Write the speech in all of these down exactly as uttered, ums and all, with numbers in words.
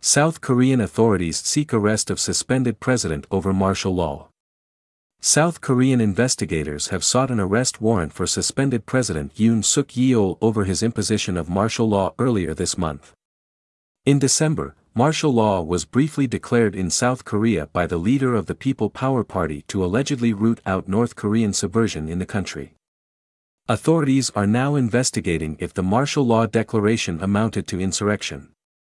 South Korean authorities seek arrest of suspended president over martial law. South Korean investigators have sought an arrest warrant for suspended President Yoon Suk Yeol over his imposition of martial law earlier this month. In December, martial law was briefly declared in South Korea by the leader of the People Power Party to allegedly root out North Korean subversion in the country. Authorities are now investigating if the martial law declaration amounted to insurrection.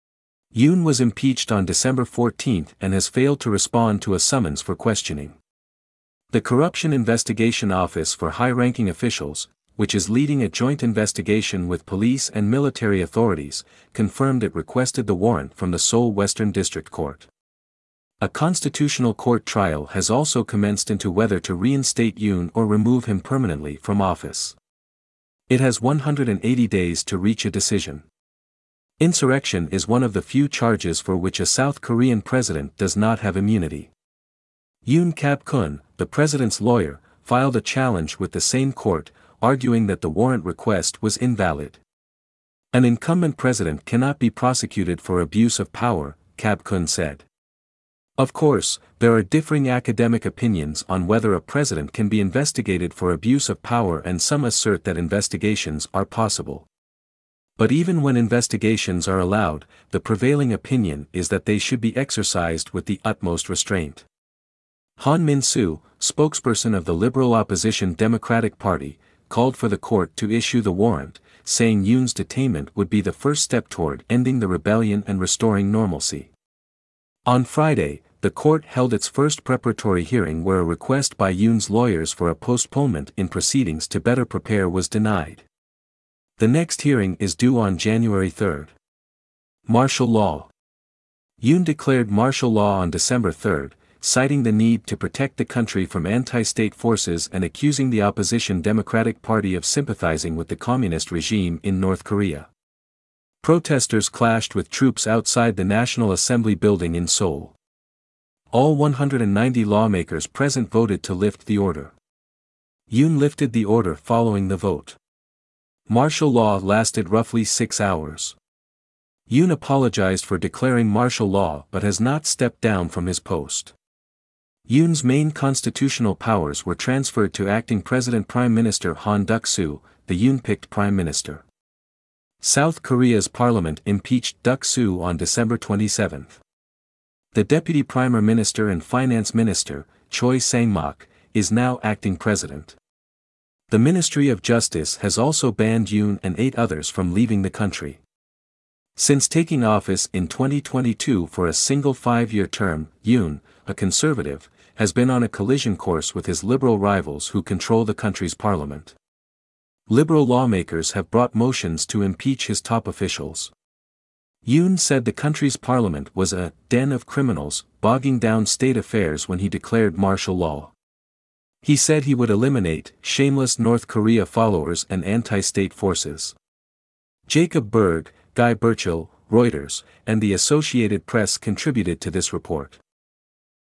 Yoon was impeached on December fourteenth and has failed to respond to a summons for questioning. The Corruption Investigation Office for High-Ranking Officials, which is leading a joint investigation with police and military authorities, confirmed it requested the warrant from the Seoul Western District Court. A constitutional court trial has also commenced into whether to reinstate Yoon or remove him permanently from office. It has one hundred eighty days to reach a decision. Insurrection is one of the few charges for which a South Korean president does not have immunity. Yoon Kab-kun, the president's lawyer, filed a challenge with the same court, arguing that the warrant request was invalid. An incumbent president cannot be prosecuted for abuse of power, Kab-kun said. Of course, there are differing academic opinions on whether a president can be investigated for abuse of power, and some assert that investigations are possible. But even when investigations are allowed, the prevailing opinion is that they should be exercised with the utmost restraint. Han Min-soo, spokesperson of the liberal opposition Democratic Party, called for the court to issue the warrant, saying Yoon's detainment would be the first step toward ending the rebellion and restoring normalcy. On Friday, the court held its first preparatory hearing where a request by Yoon's lawyers for a postponement in proceedings to better prepare was denied. The next hearing is due on January third. Martial law. Yoon declared martial law on December third, citing the need to protect the country from anti-state forces and accusing the opposition Democratic Party of sympathizing with the communist regime in North Korea. Protesters clashed with troops outside the National Assembly building in Seoul. All one hundred ninety lawmakers present voted to lift the order. Yoon lifted the order following the vote. Martial law lasted roughly six hours. Yoon apologized for declaring martial law but has not stepped down from his post. Yoon's main constitutional powers were transferred to acting President Prime Minister Han Duck-soo, the Yoon-picked Prime Minister. South Korea's parliament impeached Duck-soo on December twenty-seventh. The Deputy Prime Minister and Finance Minister, Choi Sang-mok, is now acting president. The Ministry of Justice has also banned Yoon and eight others from leaving the country. Since taking office in twenty twenty-two for a single five-year term, Yoon, a conservative, has been on a collision course with his liberal rivals who control the country's parliament. Liberal lawmakers have brought motions to impeach his top officials. Yoon said the country's parliament was a den of criminals, bogging down state affairs when he declared martial law. He said he would eliminate shameless North Korea followers and anti-state forces. Jacob Berg, Guy Burchill, Reuters, and the Associated Press contributed to this report.